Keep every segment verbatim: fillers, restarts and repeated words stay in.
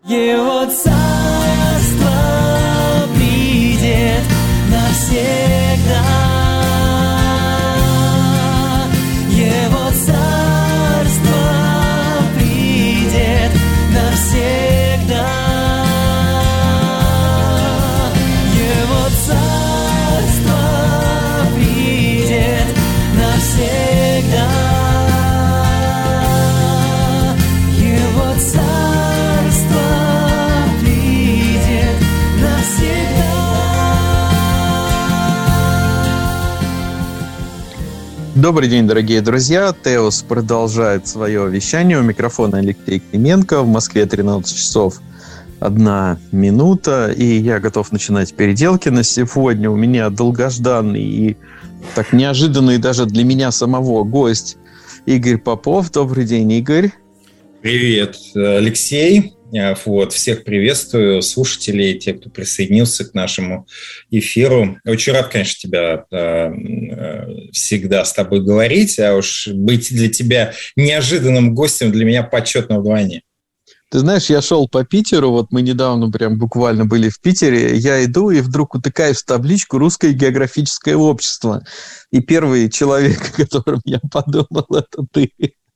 Его царство придет навсегда. Его царство придет навсегда. Его царство придет навсегда. Его царство придет навсегда. Добрый день, дорогие друзья. Теос продолжает свое вещание. У микрофона Алексей Клименко. В Москве тринадцать часов одна минута. И я готов начинать переделки на сегодня. У меня долгожданный и так неожиданный даже для меня самого гость Игорь Попов. Добрый день, Игорь. Привет, Алексей. Вот, всех приветствую, слушателей, те, кто присоединился к нашему эфиру. Очень рад, конечно, тебя э, всегда с тобой говорить, а уж быть для тебя неожиданным гостем для меня почетно вдвойне. Ты знаешь, я шел по Питеру, вот мы недавно прям буквально были в Питере, я иду и вдруг утыкаюсь в табличку «Русское географическое общество». И первый человек, о котором я подумал, это ты.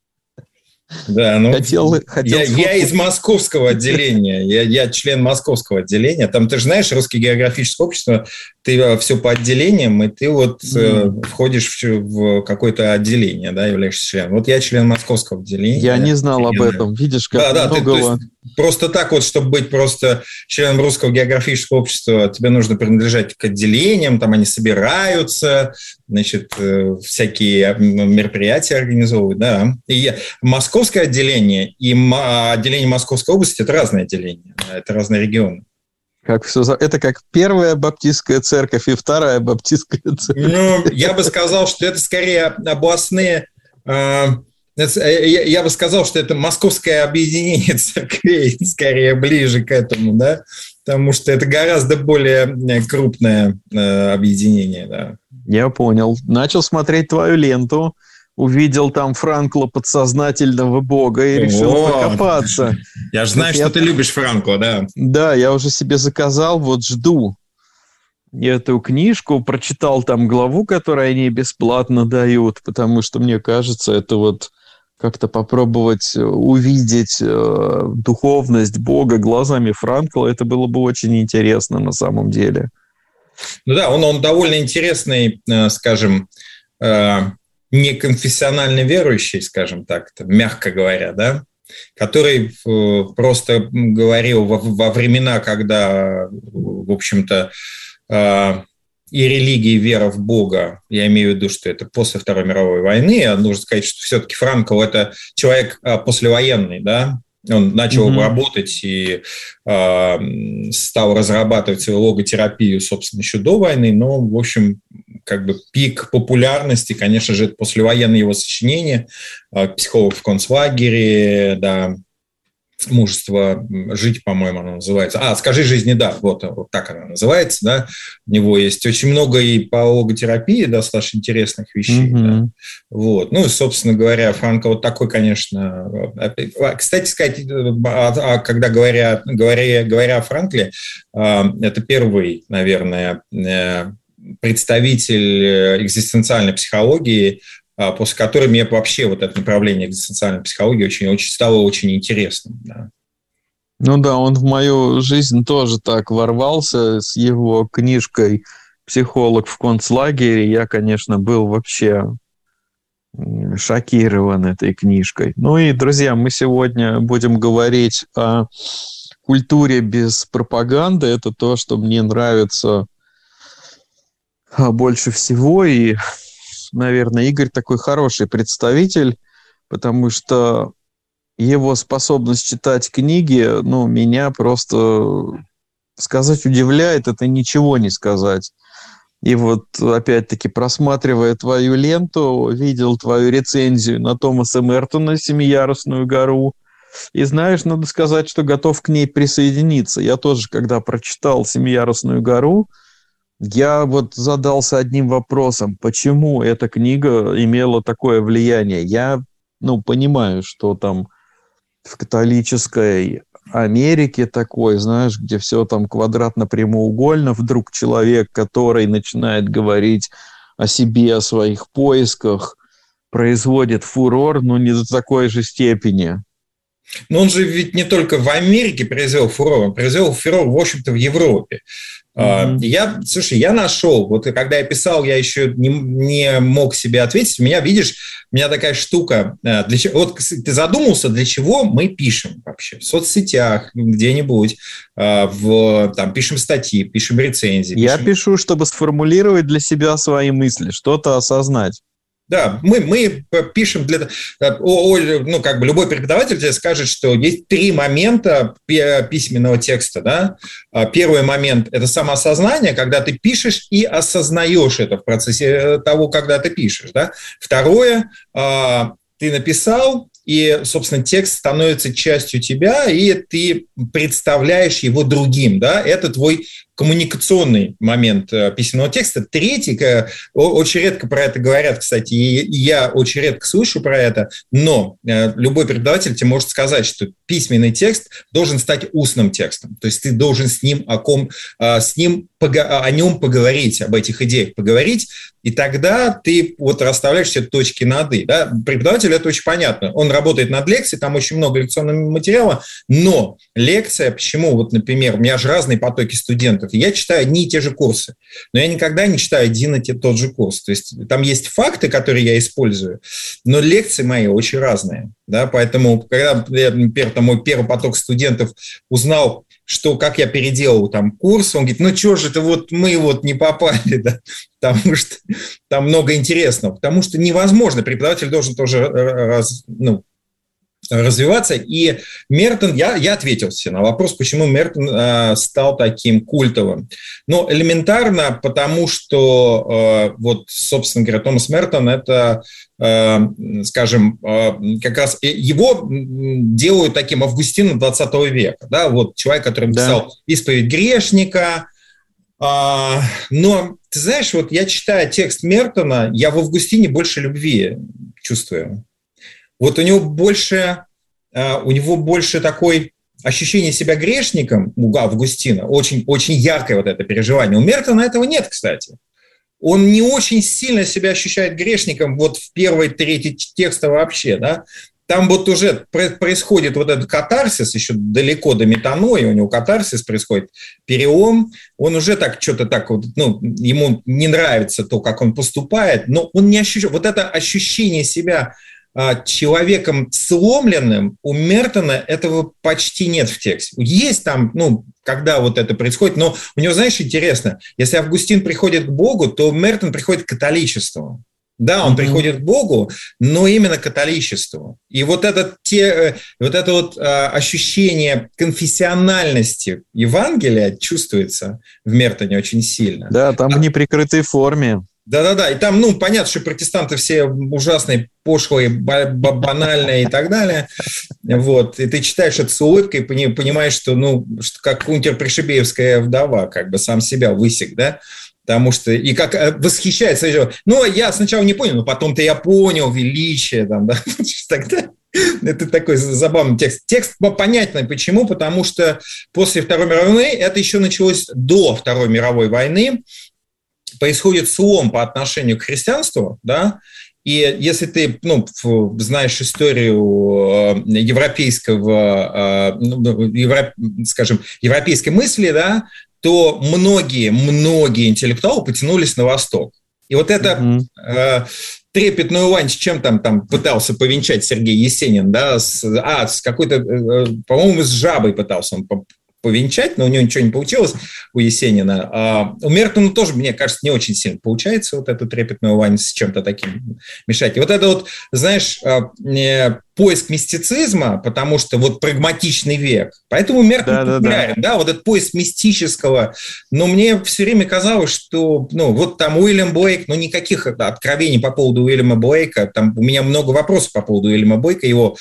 Да, ну, хотел, хотел я, я из московского отделения, я, я член московского отделения. Там, ты же знаешь, Русское географическое общество, ты все по отделениям, и ты вот mm. э, входишь в, в какое-то отделение, да, являешься членом. Вот я член московского отделения. Я не знал об этом, видишь, как да, да, многого... Ты, просто так вот, чтобы быть просто членом Русского географического общества, тебе нужно принадлежать к отделениям, там они собираются, значит, э, всякие мероприятия организовывают, да. И московское отделение и отделение Московской области – это разные отделения, это разные регионы. Как все, это как первая баптистская церковь и вторая баптистская церковь. Ну, я бы сказал, что это скорее областные... Э, я, я бы сказал, что это московское объединение церквей, скорее ближе к этому, да, потому что это гораздо более крупное э, объединение, да. Я понял. Начал смотреть твою ленту, увидел там Франкла подсознательного бога и решил О, покопаться. Я же знаю, вот что я... ты любишь Франкла, да. Да, я уже себе заказал, вот жду эту книжку, прочитал там главу, которую они бесплатно дают, потому что, мне кажется, это вот как-то попробовать увидеть э, духовность Бога глазами Франкла, это было бы очень интересно на самом деле. Ну да, он, он довольно интересный, э, скажем, э, неконфессионально верующий, скажем так, мягко говоря, да, который э, просто говорил во, во времена, когда, в общем-то, э, и религия, и вера в Бога, я имею в виду, что это после Второй мировой войны, а нужно сказать, что все-таки Франкл – это человек послевоенный, да, он начал mm-hmm. работать и э, стал разрабатывать свою логотерапию, собственно, еще до войны, но, в общем, как бы пик популярности, конечно же, это послевоенные его сочинения, э, «Психолог в концлагере», да, «Мужество жить», по-моему, оно называется. А, «Скажи жизни да», вот, вот так она называется, да. У него есть очень много и по логотерапии достаточно интересных вещей. Mm-hmm. Да. Вот. Ну, и, собственно говоря, Франкл вот такой, конечно... Кстати сказать, когда говоря, говоря, говоря о Франкле, это первый, наверное, представитель экзистенциальной психологии, после которой мне вообще вот это направление экзистенциальной психологии очень, очень стало очень интересным. Да. Ну да, он в мою жизнь тоже так ворвался с его книжкой «Психолог в концлагере». Я, конечно, был вообще шокирован этой книжкой. Ну и, друзья, мы сегодня будем говорить о культуре без пропаганды. Это то, что мне нравится больше всего, и наверное, Игорь такой хороший представитель, потому что его способность читать книги, ну, меня просто, сказать, удивляет, это ничего не сказать. И вот, опять-таки, просматривая твою ленту, видел твою рецензию на Томаса Мертона «Семиярусную гору», и, знаешь, надо сказать, что готов к ней присоединиться. Я тоже, когда прочитал «Семиярусную гору», я вот задался одним вопросом, почему эта книга имела такое влияние. Я, ну, понимаю, что там в католической Америки такой, знаешь, где все там квадратно-прямоугольно, вдруг человек, который начинает говорить о себе, о своих поисках, производит фурор, но не до такой же степени. Но он же ведь не только в Америке произвел фурор, он произвел фурор, в общем-то, в Европе. Mm-hmm. Я, слушай, я нашел, вот когда я писал, я еще не, не мог себе ответить. У меня, видишь, у меня такая штука. Для чего, вот ты задумался, для чего мы пишем вообще? В соцсетях, где-нибудь, в, там, пишем статьи, пишем рецензии. Я пишем... пишу, чтобы сформулировать для себя свои мысли, что-то осознать. Да, мы, мы пишем для... Ну, как бы любой преподаватель тебе скажет, что есть три момента письменного текста, да. Первый момент – это самоосознание, когда ты пишешь и осознаешь это в процессе того, когда ты пишешь, да. Второе – ты написал, и, собственно, текст становится частью тебя, и ты представляешь его другим, да. Это твой коммуникационный момент письменного текста. Третий, очень редко про это говорят, кстати, и я очень редко слышу про это, но любой преподаватель тебе может сказать, что письменный текст должен стать устным текстом. То есть ты должен с ним о ком, с ним, о нем поговорить, об этих идеях поговорить, и тогда ты вот расставляешь все точки над «и». Да? Преподавателю это очень понятно. Он работает над лекцией, там очень много лекционного материала, но лекция, почему, вот, например, у меня же разные потоки студентов, я читаю одни и те же курсы, но я никогда не читаю один и тот же курс. То есть там есть факты, которые я использую, но лекции мои очень разные. Да? Поэтому, когда, например, там, мой первый поток студентов узнал, что как я переделал там курс, он говорит, ну что же это вот мы вот не попали, да? Потому что там много интересного, потому что невозможно, преподаватель должен тоже раз, ну, развиваться. И Мертон, я, я ответил себе на вопрос, почему Мертон э, стал таким культовым. Ну, элементарно, потому что, э, вот, собственно говоря, Томас Мертон – это, э, скажем, э, как раз его делают таким Августином двадцатого века. Да? Вот человек, который написал да. «Исповедь грешника». Э, но, ты знаешь, вот я читаю текст Мертона, я в Августине больше любви чувствую. Вот у него больше, у него больше такое ощущение себя грешником, у Августина, очень, очень яркое вот это переживание. У Мертона этого нет, кстати. Он не очень сильно себя ощущает грешником вот в первой трети текста вообще, да. Там вот уже происходит вот этот катарсис, еще далеко до метанои, у него катарсис происходит, перелом, он уже так что-то так вот, ну, ему не нравится то, как он поступает, но он не ощущает, вот это ощущение себя человеком сломленным, у Мертона этого почти нет в тексте. Есть там, ну, когда вот это происходит, но у него, знаешь, интересно, если Августин приходит к Богу, то Мертон приходит к католичеству. Да, он mm-hmm. приходит к Богу, но именно к католичеству. И вот это, те, вот это вот а, ощущение конфессиональности Евангелия чувствуется в Мертоне очень сильно. Да, там а, в неприкрытой форме. Да-да-да, и там, ну, понятно, что протестанты все ужасные, пошлые, банальные и так далее, вот, и ты читаешь это с улыбкой, понимаешь, что, ну, что как унтер-пришибеевская вдова, как бы сам себя высек, да, потому что, и как восхищается, ну, я сначала не понял, но потом-то я понял величие, там, да, тогда... Это такой забавный текст. Текст понятный. Почему? Потому что после Второй мировой войны, это еще началось до Второй мировой войны, происходит слом по отношению к христианству, да, и если ты, ну, знаешь историю европейского, евро, скажем, европейской мысли, да, то многие, многие интеллектуалы потянулись на восток. И вот это mm-hmm. трепетную лань, с чем там, там пытался повенчать Сергей Есенин, да, с, а, с какой-то, по-моему, с жабой пытался он повенчать, но у него ничего не получилось, у Есенина. А у Мертона тоже, мне кажется, не очень сильно получается вот эту трепетную лань с чем-то таким мешать. И вот это вот, знаешь, поиск мистицизма, потому что вот прагматичный век, поэтому Мертон да, популярен, да, да. да, вот этот поиск мистического, но мне все время казалось, что, ну, вот там Уильям Блейк, ну, никаких откровений по поводу Уильяма Блейка, там у меня много вопросов по поводу Уильяма Блейка, его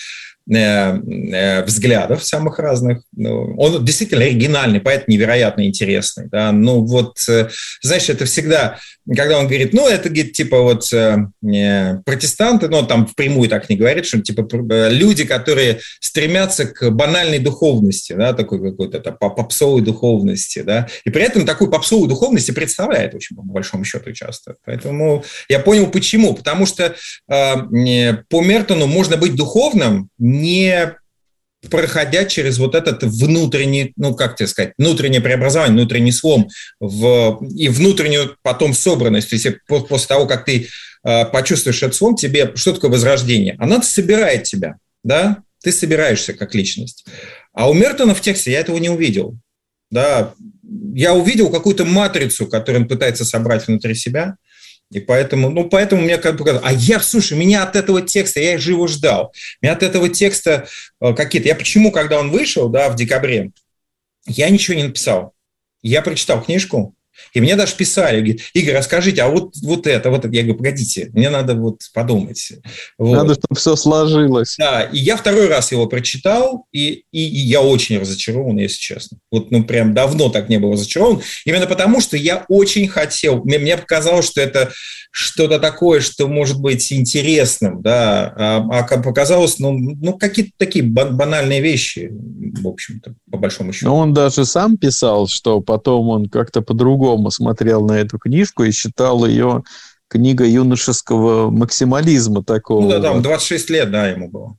взглядов самых разных. Он действительно оригинальный, поэт невероятно интересный. Да? Ну вот, знаешь, это всегда, когда он говорит, ну это, говорит, типа вот протестанты, но там впрямую так не говорит, что типа люди, которые стремятся к банальной духовности, да, такой какой-то попсовой духовности, да, и при этом такую попсовую духовность и представляет очень по большому счету часто. Поэтому я понял, почему. Потому что э, по Мертону можно быть духовным, не проходя через вот этот внутренний, ну, как тебе сказать, внутреннее преобразование, внутренний слом в, и внутреннюю потом собранность. То есть после того, как ты э, почувствуешь этот слом, тебе что такое возрождение? Оно собирает тебя, да? Ты собираешься как личность. А у Мертона в тексте я этого не увидел. Да? Я увидел какую-то матрицу, которую он пытается собрать внутри себя. И поэтому, ну, поэтому мне как бы показалось, а я, слушай, меня от этого текста, я живо ждал, меня от этого текста э, какие-то, я почему, когда он вышел, да, в декабре, я ничего не написал, я прочитал книжку, и мне даже писали, говорит, Игорь, расскажите, а вот, вот это, вот это, я говорю, погодите, мне надо вот подумать. Вот. Надо, чтобы все сложилось. Да, и я второй раз его прочитал, и, и, и я очень разочарован, если честно. Вот, ну, прям давно так не был разочарован, именно потому, что я очень хотел, мне, мне показалось, что это что-то такое, что может быть интересным, да, а, а как показалось, ну, ну, какие-то такие банальные вещи, в общем-то, по большому счету. Но он даже сам писал, что потом он как-то по-другому смотрел на эту книжку и считал ее книгой юношеского максимализма такого. Ну да, там двадцать шесть лет, да, ему было.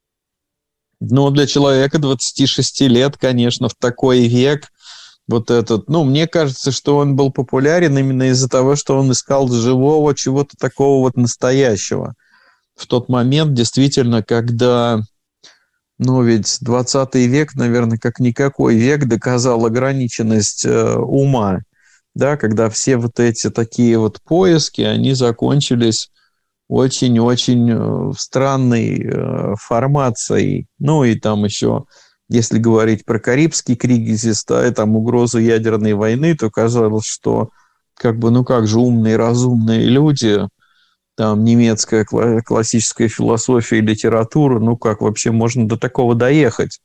Ну, для человека двадцати шести лет, конечно, в такой век, вот этот, ну, мне кажется, что он был популярен именно из-за того, что он искал живого, чего-то такого вот настоящего. В тот момент, действительно, когда, ну, ведь двадцатый век, наверное, как никакой век доказал ограниченность э, ума, да, когда все вот эти такие вот поиски, они закончились очень-очень э, странной э, формацией. Ну, и там еще... Если говорить про Карибский кризис, да, и там угрозу ядерной войны, то казалось, что как бы, ну как же умные, разумные люди, там немецкая классическая философия и литература, ну как вообще можно до такого доехать?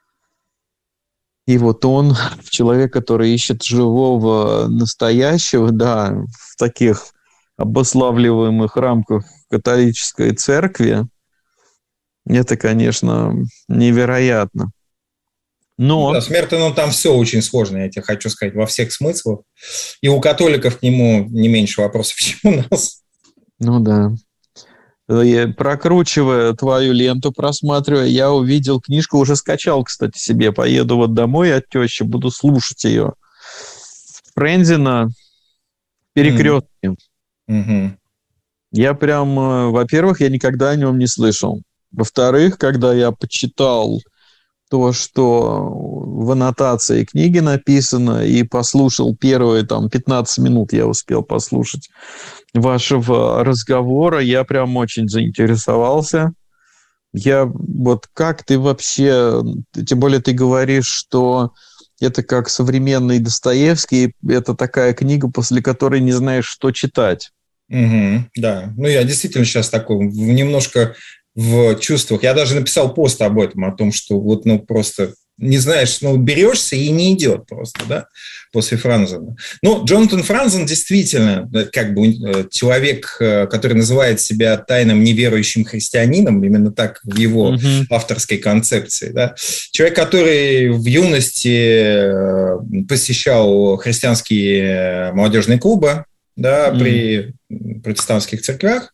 И вот он, человек, который ищет живого, настоящего, да, в таких обуславливаемых рамках католической церкви, это, конечно, невероятно. Но... Да, с Мертоном там все очень сложно, я тебе хочу сказать, во всех смыслах. И у католиков к нему не меньше вопросов, чем у нас. Ну да. Я, прокручивая твою ленту, просматривая, я увидел книжку, уже скачал, кстати, себе. Поеду вот домой от тещи, буду слушать ее. Френзина «Перекрестки». Mm-hmm. Я прям, во-первых, я никогда о нем не слышал. Во-вторых, когда я почитал то, что в аннотации книги написано, и послушал первые там пятнадцать минут, я успел послушать вашего разговора, я прям очень заинтересовался. Я вот как ты вообще, тем более ты говоришь, что это как современный Достоевский, это такая книга, после которой не знаешь, что читать. Угу, да, ну я действительно сейчас такой немножко в чувствах. Я даже написал пост об этом, о том, что вот, ну, просто не знаешь, ну, берешься и не идет просто, да, после Франзена. Ну, Джонатан Франзен действительно как бы человек, который называет себя тайным неверующим христианином, именно так в его mm-hmm. авторской концепции, да. Человек, который в юности посещал христианские молодежные клубы, да, mm-hmm. при протестантских церквях,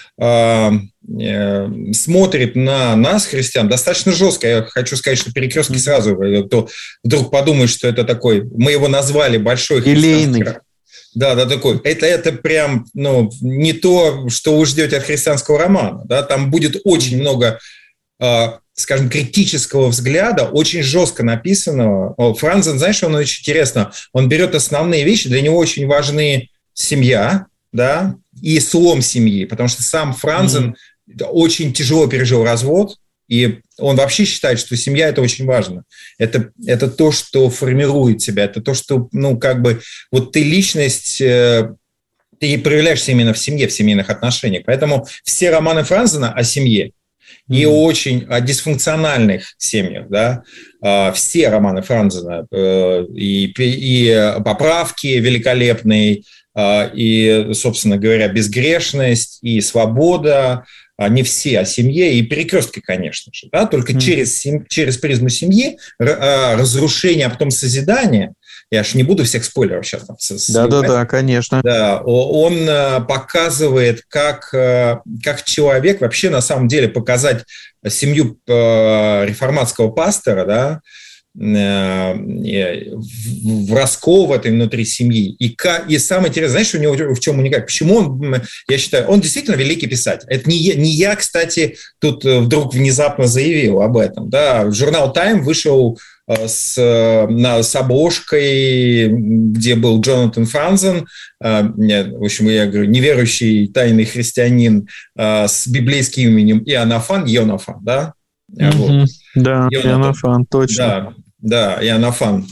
смотрит на нас, христиан, достаточно жестко. Я хочу сказать, что «Перекрестки» сразу, то вдруг подумает, что это такой, мы его назвали большой христианский. Да, да, такой. Это, это прям, ну, не то, что вы ждете от христианского романа. Да? Там будет очень много, скажем, критического взгляда, очень жестко написанного. Франзен, знаешь, он очень интересно, он берет основные вещи, для него очень важны семья, да, и слом семьи, потому что сам Франзен mm-hmm. очень тяжело пережил развод, и он вообще считает, что семья – это очень важно. Это, это то, что формирует тебя, это то, что, ну, как бы, вот ты личность, ты проявляешься именно в семье, в семейных отношениях. Поэтому все романы Франзена о семье. и mm-hmm. очень о дисфункциональных семьях, да, все романы Франзена, и, и «Поправки» великолепные, и, собственно говоря, «Безгрешность», и «Свобода», не все о семье, и «Перекрестки», конечно же, да, только mm-hmm. через, через призму семьи, разрушение, а потом созидание. Я же не буду всех спойлеров сейчас. Да-да-да, конечно. Да, он показывает, как, как человек вообще на самом деле показать семью реформатского пастора, да, в раскол в этой внутри семьи. И, и самое интересное, знаешь, у него в чем уникально? Почему он, я считаю, он действительно великий писатель. Это не я, не я, кстати, тут вдруг внезапно заявил об этом. Да, журнал «Тайм» вышел с, на, с обложкой, где был Джонатан Франзен, в общем, я говорю, неверующий тайный христианин с библейским именем Иоаннафан, Йонафан, да? Mm-hmm. Вот. Да, Иоаннафан, точно. Да, да, Иоаннафан.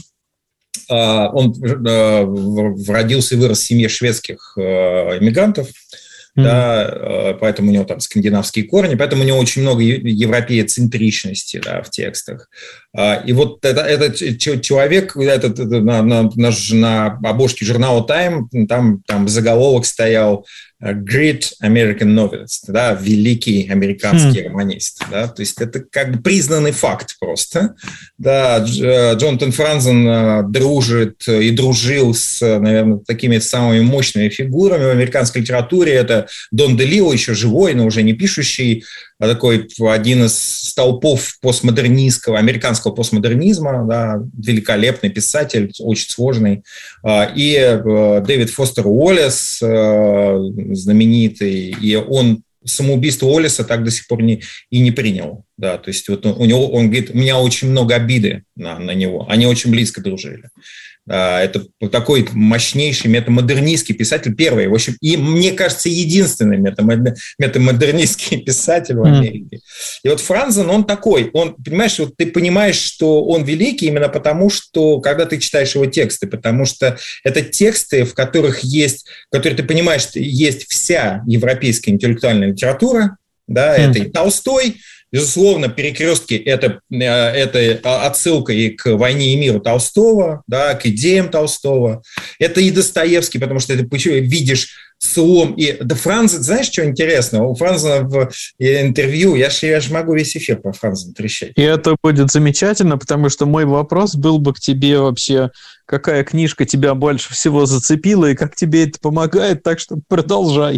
Он родился и вырос в семье шведских иммигрантов, mm-hmm. да, поэтому у него там скандинавские корни, поэтому у него очень много европеоцентричности, да, в текстах. И вот это, этот человек, этот, на, на, на, на обложке журнала «Тайм», там, там заголовок стоял «Great American Novelist», да, великий американский mm. романист. Да, то есть это как бы признанный факт просто. Да, Джонатан Франзен дружит и дружил с, наверное, такими самыми мощными фигурами в американской литературе. Это Дон Делио, еще живой, но уже не пишущий, а такой один из столпов постмодернистского, американского постмодернизма, да, великолепный писатель, очень сложный. И Дэвид Фостер Уоллес, знаменитый, и он самоубийство Уоллеса так до сих пор не, и не принял. Да, то есть вот у него, он говорит, у меня очень много обиды на, на него. Они очень близко дружили. Это такой мощнейший метамодернистский писатель, первый, в общем, и, мне кажется, единственный метамодернистский писатель в Америке. И вот Франзен, он такой, он, понимаешь, вот ты понимаешь, что он великий именно потому, что, когда ты читаешь его тексты, потому что это тексты, в которых есть, в которых ты понимаешь, что есть вся европейская интеллектуальная литература, да, mm. это и Толстой. Безусловно, «Перекрестки» – это, это отсылка и к «Войне и миру» Толстого, да, к идеям Толстого. Это и Достоевский, потому что ты видишь слом. И да, Франзен, знаешь, что интересно? У Франзена в интервью, я же, я же могу весь эфир про Франзена трещать. И это будет замечательно, потому что мой вопрос был бы к тебе вообще, какая книжка тебя больше всего зацепила и как тебе это помогает, так что продолжай.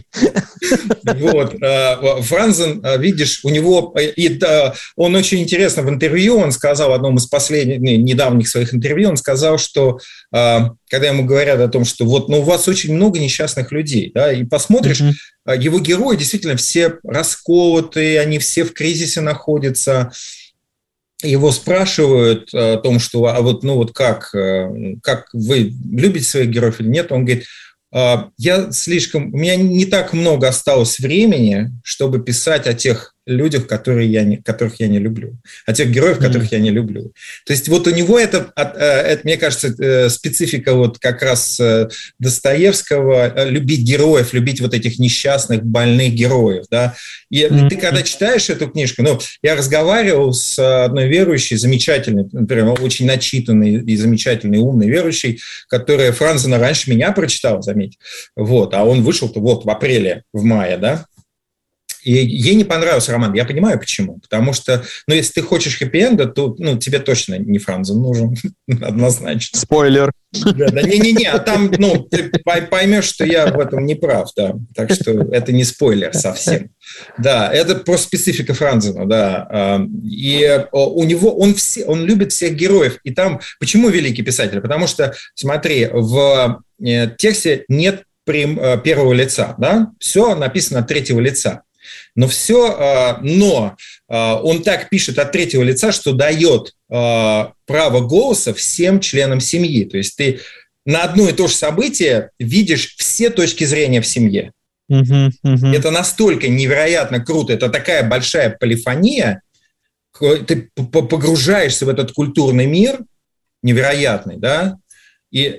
Вот, Франзен, видишь, у него, и, он очень интересно в интервью, он сказал, в одном из последних, недавних своих интервью, он сказал, что когда ему говорят о том, что вот, ну, у вас очень много несчастных людей, да, и посмотришь, mm-hmm. его герои действительно все расколотые, они все в кризисе находятся. Его спрашивают о том, что, а вот, ну, вот как, как вы любите своих героев или нет, он говорит, я слишком, у меня не так много осталось времени, чтобы писать о тех людях, которые я не, которых я не люблю, о тех героев, которых mm-hmm. я не люблю. То есть вот у него это, это, мне кажется, специфика вот как раз Достоевского, любить героев, любить вот этих несчастных, больных героев, да. И mm-hmm. ты когда читаешь эту книжку, ну, я разговаривал с одной верующей, замечательной, например, очень начитанной и замечательной, умной верующей, которая Франзена раньше меня прочитала, заметь, вот, а он вышел-то вот в апреле, в мае, да. И ей не понравился роман. Я понимаю, почему. Потому что, ну, если ты хочешь хэппи-энда, то, ну, тебе точно не Франзен нужен. Однозначно. Спойлер. Да, да, не-не-не, а там, ну, ты поймешь, что я в этом не прав, да. Так что это не спойлер совсем. Да, это просто специфика Франзена, да. И у него, он, все, он любит всех героев. И там, почему великий писатель? Потому что, смотри, в тексте нет первого лица, да. Все написано от третьего лица. Но все, но он так пишет от третьего лица, что дает право голоса всем членам семьи. То есть ты на одно и то же событие видишь все точки зрения в семье. Uh-huh, uh-huh. Это настолько невероятно круто, это такая большая полифония, ты погружаешься в этот культурный мир невероятный, да, и,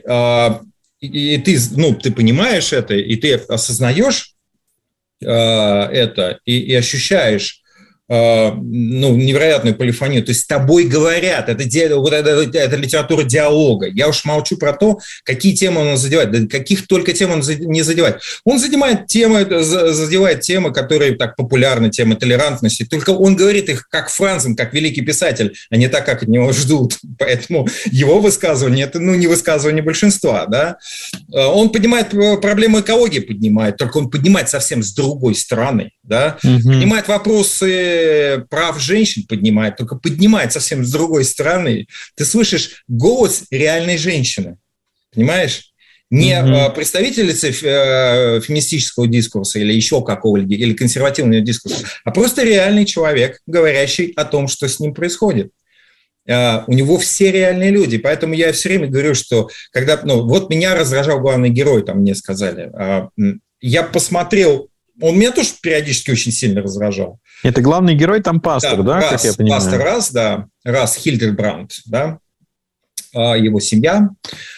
и, и ты, ну, ты понимаешь это, и ты осознаешь это и, и ощущаешь ну, невероятную полифонию. То есть с тобой говорят. Это, вот это, это литература диалога. Я уж молчу про то, какие темы он задевает. Да каких только тем он не задевает. Он задевает темы, задевает темы, которые так популярны, темы толерантности. Только он говорит их как Франзен, как великий писатель, а не так, как от него ждут. Поэтому его высказывание – это ну, не высказывание большинства. Да? Он поднимает проблему экологии, поднимает, только он поднимает совсем с другой стороны. Да? Угу. Поднимает вопросы прав женщин, поднимает, только поднимает совсем с другой стороны. Ты слышишь голос реальной женщины, понимаешь? Не mm-hmm. представительницы феминистического дискурса или еще какого-либо, или консервативного дискурса, а просто реальный человек, говорящий о том, что с ним происходит. У него все реальные люди, поэтому я все время говорю, что когда, ну, вот меня раздражал главный герой, там мне сказали, я посмотрел. Он меня тоже периодически очень сильно раздражал. Это главный герой там пастор, да, да раз, как я понимаю? Пастор раз, да, раз Хильдебранд, да, его семья.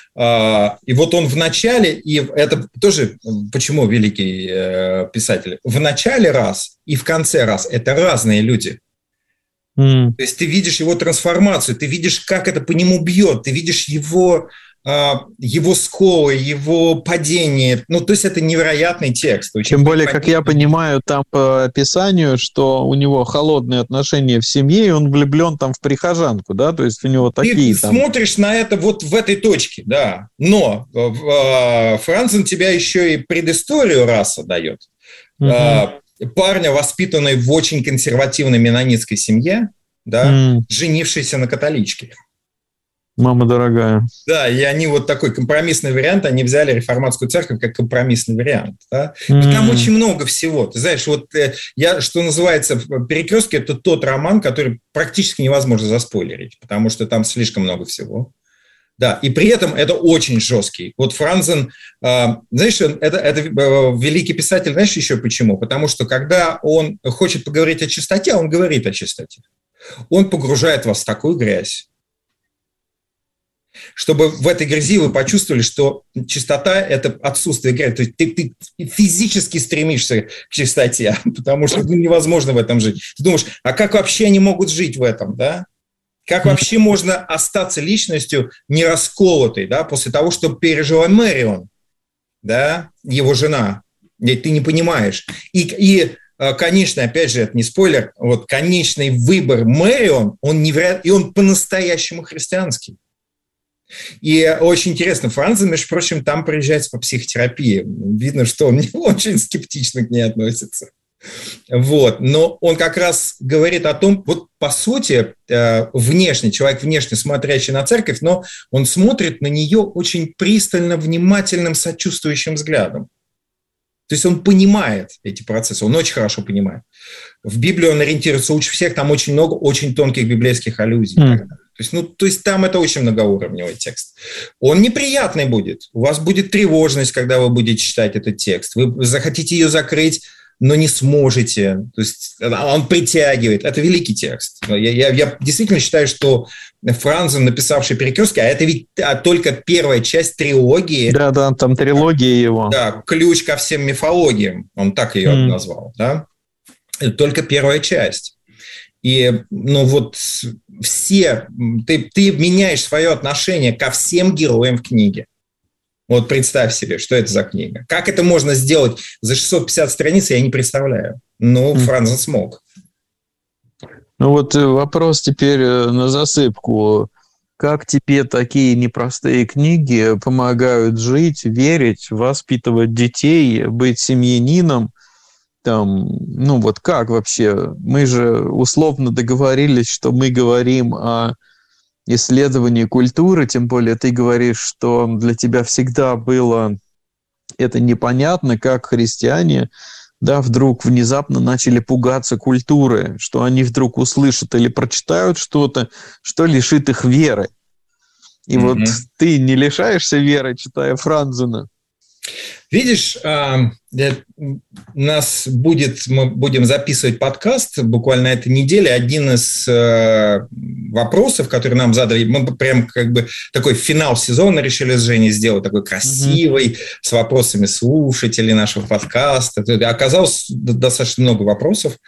И вот он в начале, и это тоже, почему великий писатель, в начале раз и в конце раз это разные люди. Mm. То есть ты видишь его трансформацию, ты видишь, как это по нему бьет, ты видишь его... его сколы, его падение. Ну, то есть это невероятный текст. Тем более, как я понимаю, там по описанию, что у него холодные отношения в семье, и он влюблен там в прихожанку, да? То есть у него такие Ты там... смотришь на это вот в этой точке, да. Но Франзен тебя еще и предысторию раса дает. Угу. Парня, воспитанный в очень консервативной меннонитской семье, да, mm. женившийся на католичке. Мама дорогая. Да, и они вот такой компромиссный вариант, они взяли реформатскую церковь как компромиссный вариант. Да? Mm. Там очень много всего. Ты знаешь, вот я, что называется, «Перекрестки» – это тот роман, который практически невозможно заспойлерить, потому что там слишком много всего. Да, и при этом это очень жесткий. Вот Франзен, э, знаешь, это, это великий писатель, знаешь еще почему? Потому что когда он хочет поговорить о чистоте, он говорит о чистоте. Он погружает вас в такую грязь, чтобы в этой грязи вы почувствовали, что чистота – это отсутствие грязи. То есть ты, ты физически стремишься к чистоте, потому что ну, невозможно в этом жить. Ты думаешь, а как вообще они могут жить в этом, да? Как вообще можно остаться личностью не расколотой, да, после того, что пережила Мэрион, да, его жена? Ты не понимаешь. И, и конечно, опять же, это не спойлер, вот конечный выбор Мэрион, он невероятный, и он по-настоящему христианский. И очень интересно, Франзен, между прочим, там приезжает по психотерапии. Видно, что он не очень скептично к ней относится. Вот. Но он как раз говорит о том, вот по сути, внешне, человек внешне смотрящий на церковь, но он смотрит на нее очень пристально, внимательным, сочувствующим взглядом. То есть он понимает эти процессы, он очень хорошо понимает. В Библии он ориентируется лучше всех, там очень много очень тонких библейских аллюзий. Mm. То есть, ну, то есть там это очень многоуровневый текст. Он неприятный будет. У вас будет тревожность, когда вы будете читать этот текст. Вы захотите ее закрыть, но не сможете. То есть он притягивает. Это великий текст. Я, я, я действительно считаю, что Франзен, написавший «Перекрестки», а это ведь а, только первая часть трилогии. Да, да, там трилогия его. Да, ключ ко всем мифологиям. Он так ее mm. назвал. Да? Это только первая часть. И, ну, вот все, ты, ты меняешь свое отношение ко всем героям в книге. Вот представь себе, что это за книга. Как это можно сделать за шестьсот пятьдесят страниц, я не представляю. Ну, Франзен смог. Ну, вот вопрос теперь на засыпку. Как тебе такие непростые книги помогают жить, верить, воспитывать детей, быть семьянином? Там, ну вот как вообще? Мы же условно договорились, что мы говорим о исследовании культуры, тем более ты говоришь, что для тебя всегда было это непонятно, как христиане, да, вдруг внезапно начали пугаться культуры, что они вдруг услышат или прочитают что-то, что лишит их веры. И mm-hmm. вот ты не лишаешься веры, читая Франзена? Видишь, нас будет, мы будем записывать подкаст буквально на этой неделе. Один из вопросов, которые нам задали, мы прям как бы такой финал сезона решили с Женей сделать, такой красивый, mm-hmm. с вопросами слушателей нашего подкаста. Оказалось достаточно много вопросов.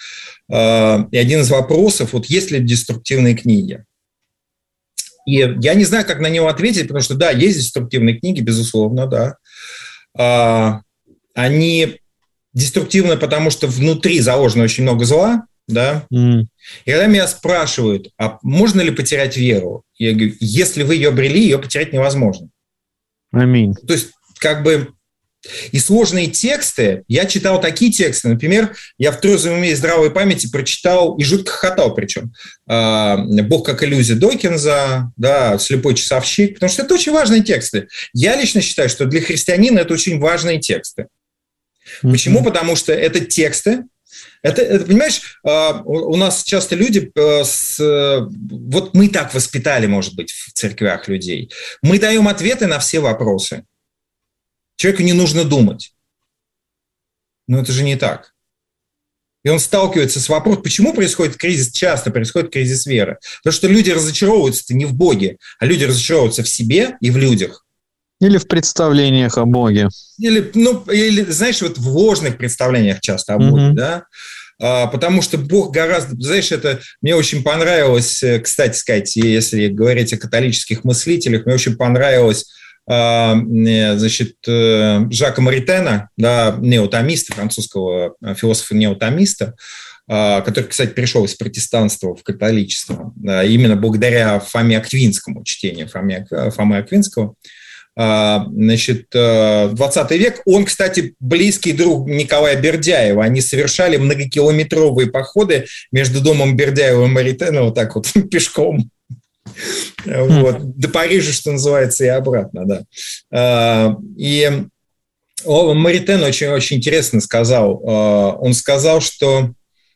И один из вопросов, вот есть ли деструктивные книги? И я не знаю, как на него ответить, потому что, да, есть деструктивные книги, безусловно, да. Они деструктивны, потому что внутри заложено очень много зла, да. Mm. И когда меня спрашивают, а можно ли потерять веру? Я говорю, если вы ее обрели, ее потерять невозможно. Аминь. То есть, как бы, и сложные тексты, я читал такие тексты, например, я в «Трезвом уме и здравой памяти» прочитал, и жутко хохотал причем, «Бог как иллюзия» Докинза, да, «Слепой часовщик», потому что это очень важные тексты. Я лично считаю, что для христианина это очень важные тексты. Mm-hmm. Почему? Потому что это тексты, Это, это, понимаешь, у нас часто люди, с, вот мы так воспитали, может быть, в церквях людей. Мы даем ответы на все вопросы. Человеку не нужно думать. Но это же не так. И он сталкивается с вопросом, почему происходит кризис, часто происходит кризис веры. Потому что люди разочаровываются не в Боге, а люди разочаровываются в себе и в людях. Или в представлениях о Боге. Или, ну, или, знаешь, вот в ложных представлениях часто о Боге, mm-hmm. да? А, потому что Бог гораздо... Знаешь, это мне очень понравилось, кстати сказать, если говорить о католических мыслителях, мне очень понравилось, а, значит, Жака Маритена, да, неотомиста, французского философа-неотомиста, а, который, кстати, перешел из протестанства в католичество, да, именно благодаря Фоме Аквинскому, чтению Фомы, Фомы Аквинского. Значит, двадцатый век. Он, кстати, близкий друг Николая Бердяева. Они совершали многокилометровые походы между домом Бердяева и Маритена вот так вот пешком. Вот. До Парижа, что называется, и обратно, да. И Маритен очень, очень интересно сказал. Он сказал, что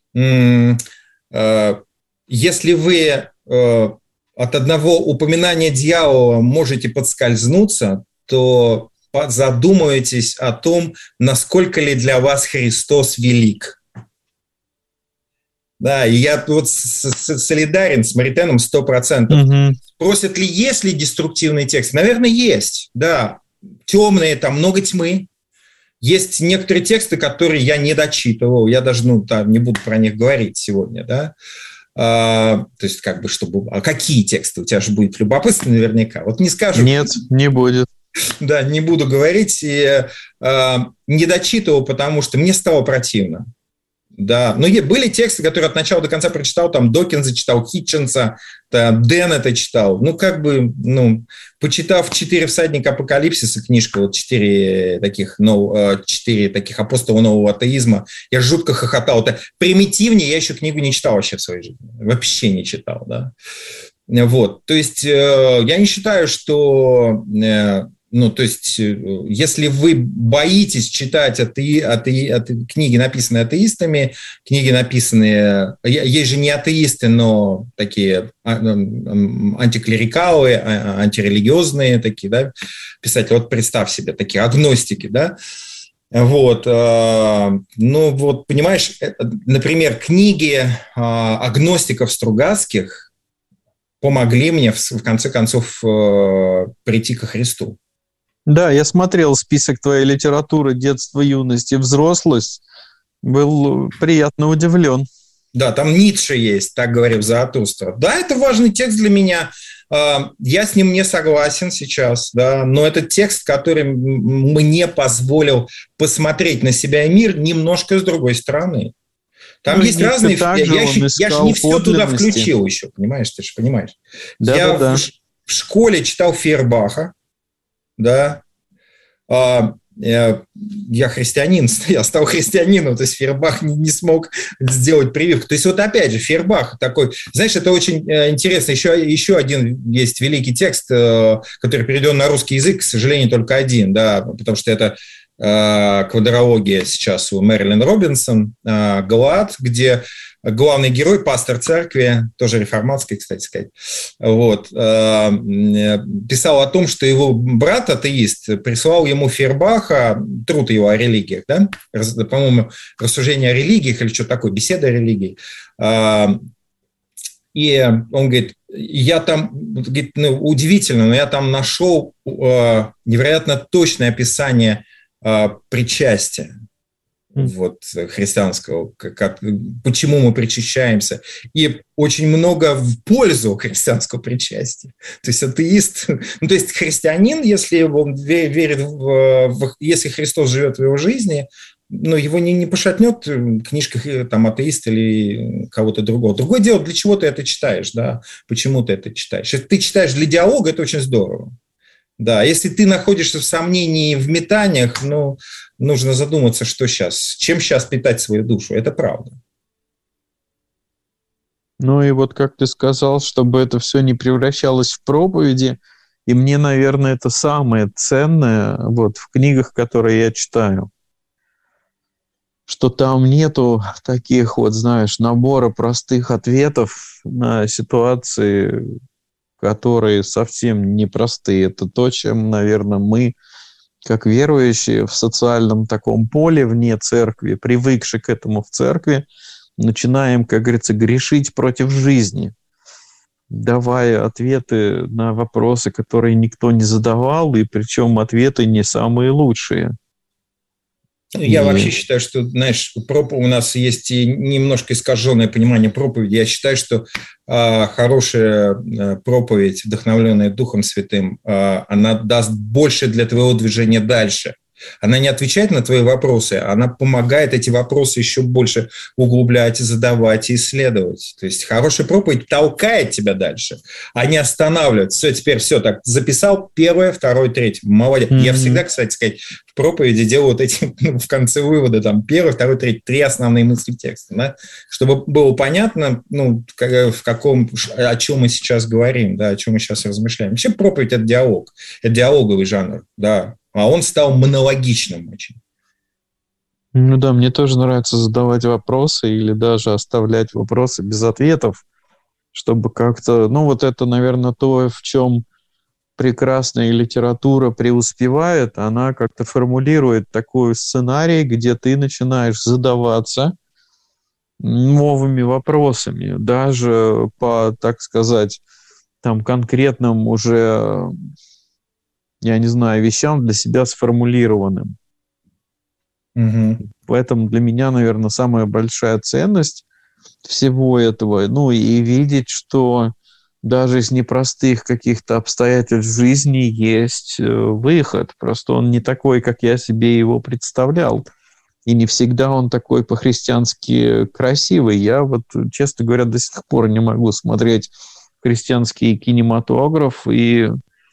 если вы... от одного упоминания дьявола можете подскользнуться, то задумайтесь о том, насколько ли для вас Христос велик. Да, и я вот солидарен с Маритеном сто процентов. Угу. Просят ли, есть ли деструктивные тексты? Наверное, есть, да. Темные, там много тьмы. Есть некоторые тексты, которые я не дочитывал, я даже ну, там, не буду про них говорить сегодня, да. А, то есть, как бы, чтобы... А какие тексты? У тебя же будет любопытно наверняка. Вот не скажу. Нет, не будет. Да, не буду говорить. И а, не дочитывал, потому что мне стало противно. Да, но были тексты, которые от начала до конца прочитал, там, Докинза читал, Хитченса, там, Деннета читал. Ну, как бы, ну, почитав «Четыре всадника апокалипсиса», книжка, вот четыре таких, ну, четыре таких апостола нового атеизма, я жутко хохотал. Это примитивнее, я еще книгу не читал вообще в своей жизни. Вообще не читал, да. Вот, то есть я не считаю, что... Ну, то есть, если вы боитесь читать ате... Ате... Ате... книги, написанные атеистами, книги, написанные... Есть же не атеисты, но такие антиклерикалы, антирелигиозные такие, да, писатели. Вот представь себе, такие агностики, да. Вот. Ну, вот, понимаешь, например, книги агностиков Стругацких помогли мне, в конце концов, прийти ко Христу. Да, я смотрел список твоей литературы «Детство, юность и взрослость». Был приятно удивлен. Да, там Ницше есть, так говорил Заратустра. Да, это важный текст для меня. Я с ним не согласен сейчас, да, но это текст, который мне позволил посмотреть на себя и мир немножко с другой стороны. Там ну, есть разные... Я, я, я же не все туда включил еще, понимаешь? Ты же понимаешь. Да, я да, да. В, в школе читал Фейербаха. Да, а, я, я христианин, я стал христианином, то есть Фейербах не, не смог сделать прививку. То есть вот опять же Фейербах такой, знаешь, это очень интересно. Еще, еще один есть великий текст, который переведен на русский язык, к сожалению, только один, да, потому что это э, квадрология сейчас у Мэрилин Робинсон, э, «Галаад», где главный герой, пастор церкви, тоже реформатской, кстати сказать, вот, писал о том, что его брат, атеист, прислал ему Фейербаха, труд его о религиях, да, по-моему, рассуждение о религиях или что-то такое, беседа о религии. И он говорит, я там, говорит, ну, удивительно, но я там нашел невероятно точное описание причастия. вот, христианского, как, почему мы причащаемся, и очень много в пользу христианского причастия. То есть атеист, ну, то есть христианин, если он верит в, в если Христос живет в его жизни, ну, его не, не пошатнет книжка там, атеиста или кого-то другого. Другое дело, для чего ты это читаешь, да, почему ты это читаешь. Если ты читаешь для диалога, это очень здорово. Да, если ты находишься в сомнении, в метаниях, ну, нужно задуматься, что сейчас, чем сейчас питать свою душу. Это правда. Ну и вот как ты сказал, чтобы это все не превращалось в проповеди, и мне, наверное, это самое ценное вот, в книгах, которые я читаю, что там нету таких вот, знаешь, набора простых ответов на ситуации, которые совсем непростые. Это то, чем, наверное, мы, как верующие в социальном таком поле вне церкви, привыкшие к этому в церкви, начинаем, как говорится, грешить против жизни, давая ответы на вопросы, которые никто не задавал, и причем ответы не самые лучшие. Я и... вообще считаю, что, знаешь, у нас есть и немножко искаженное понимание проповеди. Я считаю, что э, хорошая э, проповедь, вдохновленная Духом Святым, э, она даст больше для твоего движения дальше. Она не отвечает на твои вопросы, она помогает эти вопросы еще больше углублять, задавать и исследовать. То есть хорошая проповедь толкает тебя дальше, а не останавливает. Все, теперь все, так, записал первое, второе, третье. Молодец. Mm-hmm. Я всегда, кстати сказать, в проповеди делаю вот эти, ну, в конце вывода, там, первое, второе, третье, три основные мысли в тексте, да? Чтобы было понятно, ну, в каком, о чем мы сейчас говорим, да, о чем мы сейчас размышляем. Вообще проповедь – это диалог, это диалоговый жанр, да. А он стал монологичным очень. Ну да, мне тоже нравится задавать вопросы или даже оставлять вопросы без ответов, чтобы как-то... Ну вот это, наверное, то, в чем прекрасная литература преуспевает. Она как-то формулирует такой сценарий, где ты начинаешь задаваться новыми вопросами, даже по, так сказать, там конкретным уже... я не знаю, вещам для себя сформулированным. Угу. Поэтому для меня, наверное, самая большая ценность всего этого, ну, и видеть, что даже из непростых каких-то обстоятельств жизни есть выход. Просто он не такой, как я себе его представлял. И не всегда он такой по-христиански красивый. Я вот, честно говоря, до сих пор не могу смотреть христианский кинематограф и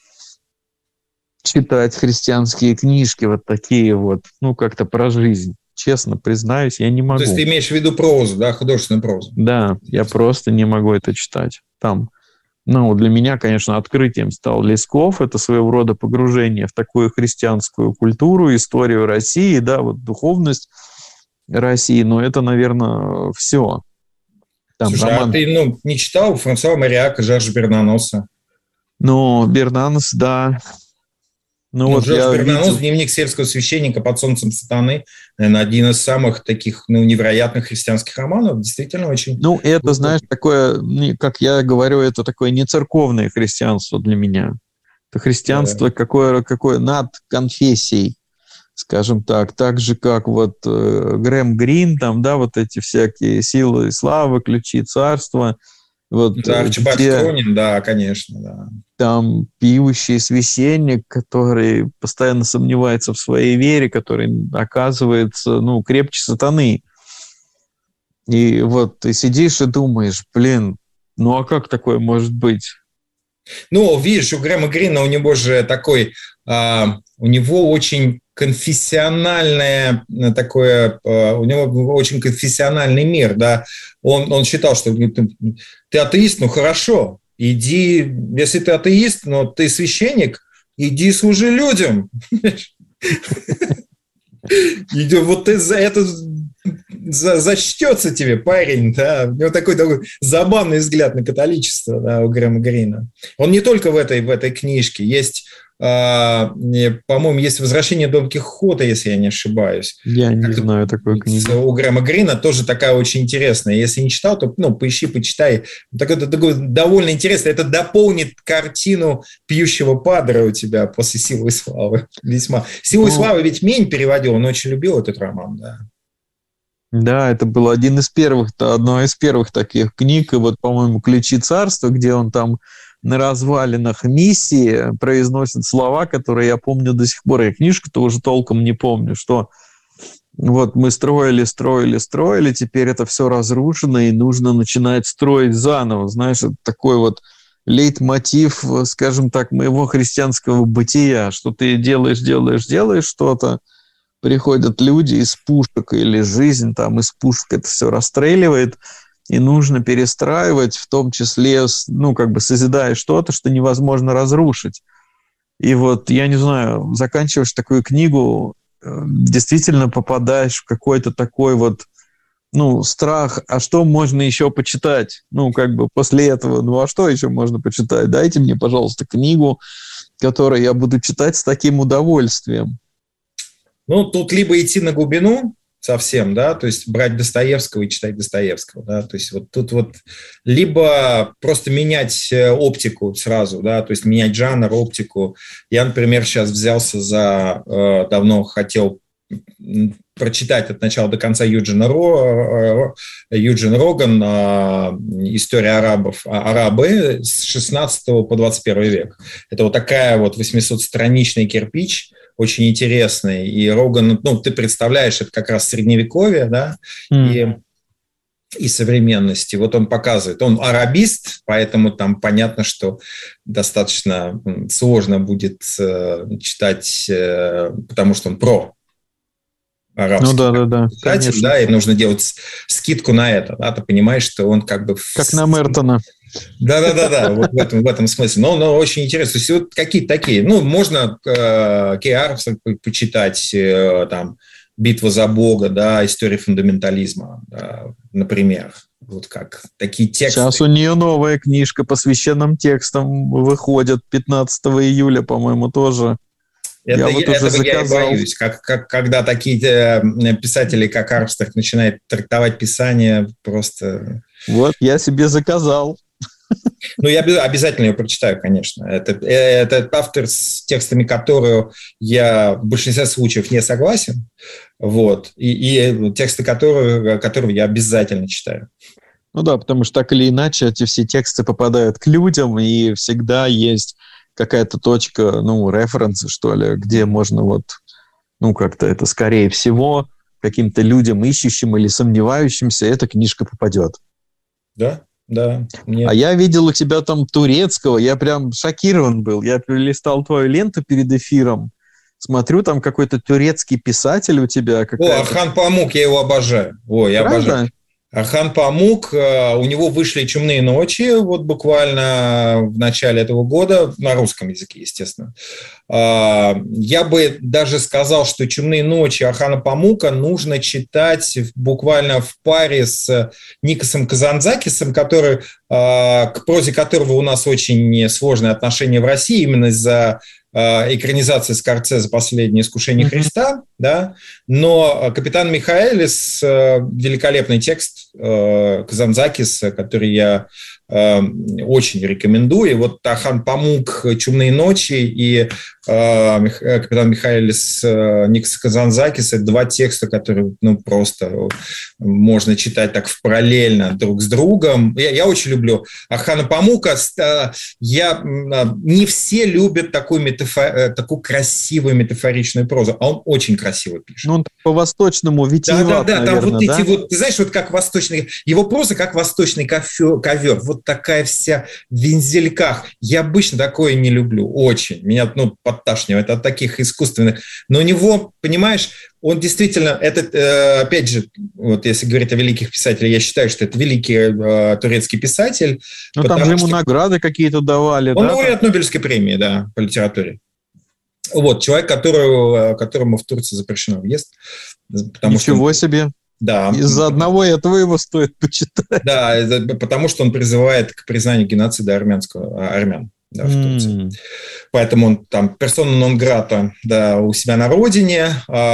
читать христианские книжки вот такие вот, ну, как-то про жизнь. Честно признаюсь, я не могу. То есть ты имеешь в виду прозу, да, художественную прозу? Да, я просто не могу это читать. Там, ну, для меня, конечно, открытием стал Лесков. Это своего рода погружение в такую христианскую культуру, историю России, да, вот духовность России. Но это, наверное, все. Там Слушай, роман... а ты, ну, не читал Франсуа Мариака, Жоржа Бернаноса? Ну, Бернанос, да. Ну, ну, вот Жорж Бернанос, видел... «Дневник сельского священника под солнцем сатаны», наверное, один из самых таких, ну, невероятных христианских романов, действительно очень... Ну, это, знаешь, такое, как я говорю, это такое не церковное христианство для меня. Это христианство да. какое, какое над конфессией, скажем так. Так же, как вот э, Грэм Грин, там, да, вот эти всякие «Силы и славы», «Ключи царства». Вот, да, Арчибальд Кронин, да, конечно, да. Там пьющий священник, который постоянно сомневается в своей вере, который оказывается, ну, крепче сатаны. И вот ты сидишь и думаешь, блин, ну а как такое может быть? Ну, видишь, у Грэма Грина, у него же такой, а, у него очень конфессиональное такое, а, у него очень конфессиональный мир, да. Он, он считал, что ты, ты атеист, ну хорошо, иди, если ты атеист, но ты священник, иди служи людям. Вот это зачтется тебе, парень, да. У него такой, такой забавный взгляд на католичество, да, у Грэма Грина. Он не только в этой, в этой книжке, есть, а, по-моему, есть «Возвращение Дон Кихота», если я не ошибаюсь. Я не как знаю такой книги. У Грэма Грина тоже такая очень интересная. Если не читал, то, ну, поищи, почитай. Так, это такое довольно интересно. Это дополнит картину пьющего падре у тебя после «Силы и славы». Весьма. «Силу и славы» ведь Мень переводил, он очень любил этот роман, да. Да, это был один из первых, одна из первых таких книг, и вот, по-моему, «Ключи царства», где он там на развалинах миссии произносит слова, которые я помню до сих пор. Я книжку-то уже толком не помню, что вот мы строили, строили, строили, теперь это все разрушено, и нужно начинать строить заново. Знаешь, это такой вот лейтмотив, скажем так, моего христианского бытия, что ты делаешь, делаешь, делаешь что-то, приходят люди из пушек, или жизнь там из пушек это все расстреливает, и нужно перестраивать, в том числе, ну, как бы созидая что-то, что невозможно разрушить. И вот, я не знаю, заканчиваешь такую книгу, действительно попадаешь в какой-то такой вот, ну, страх, а что можно еще почитать? Ну, как бы после этого, ну, а что еще можно почитать? Дайте мне, пожалуйста, книгу, которую я буду читать с таким удовольствием. Ну, тут либо идти на глубину совсем, да, то есть брать Достоевского и читать Достоевского, да, то есть вот тут вот либо просто менять оптику сразу, да, то есть менять жанр, оптику. Я, например, сейчас взялся за, э, давно хотел прочитать от начала до конца Юджина Ро, Юджин Роган «История арабов», арабы с шестнадцатого по двадцать первый век. Это вот такая вот восьмисотстраничный кирпич, очень интересный. И Роган, ну, ты представляешь, это как раз средневековье, да, mm. и, и современности. Вот он показывает. Он арабист, поэтому там понятно, что достаточно сложно будет э, читать, э, потому что он про арабский. Ну да, да, да. Кстати, да, и нужно делать скидку на это. Да, ты понимаешь, что он как бы... Как на Мертона. Да-да-да, вот в этом, в этом смысле. Но, но очень интересно. То есть вот какие-то такие. Ну, можно э, Кей Армстронг почитать, э, там, «Битва за Бога», да, «История фундаментализма», да, например. Вот как такие тексты. Сейчас у нее новая книжка по священным текстам выходит пятнадцатого июля, по-моему, тоже. Это, я вот этого уже я и боюсь. Как, как, когда такие писатели, как Армстронг, начинают трактовать Писание, просто... Вот, я себе заказал. Ну, я обязательно ее прочитаю, конечно. Это, это автор, с текстами которого я в большинстве случаев не согласен. Вот. И, и тексты которого, которого я обязательно читаю. Ну да, потому что так или иначе эти все тексты попадают к людям, и всегда есть какая-то точка, ну, референса, что ли, где можно вот, ну, как-то это, скорее всего, каким-то людям, ищущим или сомневающимся, эта книжка попадет. Да, да. Мне... А я видел у тебя там турецкого, я прям шокирован был. Я перелистал твою ленту перед эфиром, смотрю, там какой-то турецкий писатель у тебя. О, Орхан Памук, я его обожаю. О, я Правда? обожаю. Орхан Памук, у него вышли «Чумные ночи», вот буквально в начале этого года, на русском языке, естественно. Я бы даже сказал, что «Чумные ночи» Орхана Памука нужно читать буквально в паре с Никосом Казанзакисом, который, к прозе которого у нас очень сложные отношения в России, именно из-за экранизация Скорсезе «Последнее искушение mm-hmm. Христа», да, но «Капитан Михаэлис» — великолепный текст Казанзакиса, который я очень рекомендую. И вот Орхан Памук «Чумные ночи» и «Капитан Михаэлис» Никоса Казанзакиса — это два текста, которые, ну, просто можно читать так параллельно друг с другом. Я, я очень люблю Орхана Памука. Я, не все любят такую, метафор, такую красивую метафоричную прозу, а он очень красиво пишет. Ну, он по-восточному витиеват, да, да, да, наверное, там вот да? эти вот, ты знаешь, вот как восточный, его проза как восточный ковер, ковер, вот такая вся в вензельках. Я обычно такое не люблю, очень. Меня, ну, подташнивает от таких искусственных. Но у него, понимаешь, он действительно, это, опять же, вот если говорить о великих писателях, я считаю, что это великий э, турецкий писатель. Ну, там же ему награды какие-то давали, он да? Он лауреат Нобелевской премии, да, по литературе. Вот, человек, которого, которому в Турции запрещено въезд. Потому Ничего что он, себе. Да. Из-за одного этого его стоит почитать. Да, потому что он призывает к признанию геноцида армянского, армян. Да, в Турции. Mm. Поэтому он там персона нон грата, да, у себя на родине,